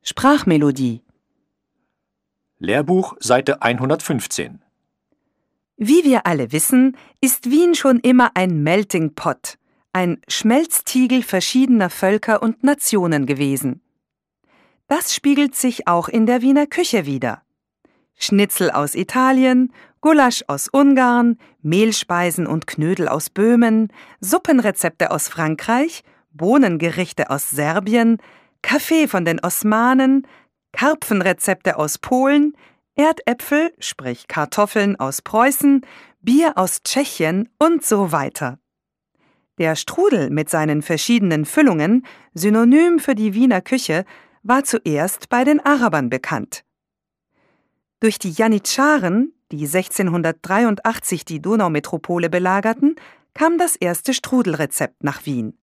Sprachmelodie. Lehrbuch, Seite 115. Wie wir alle wissen, ist Wien schon immer ein Melting Pot, ein Schmelztiegel verschiedener Völker und Nationen gewesen. Das spiegelt sich auch in der Wiener Küche wider. Schnitzel aus Italien, Gulasch aus Ungarn, Mehlspeisen und Knödel aus Böhmen, Suppenrezepte aus Frankreich, Bohnengerichte aus Serbien, Kaffee von den Osmanen, Karpfenrezepte aus Polen, Erdäpfel, sprich Kartoffeln aus Preußen, Bier aus Tschechien und so weiter. Der Strudel mit seinen verschiedenen Füllungen, Synonym für die Wiener Küche, war zuerst bei den Arabern bekannt. Durch die Janitscharen, die 1683 die Donaumetropole belagerten, kam das erste Strudelrezept nach Wien.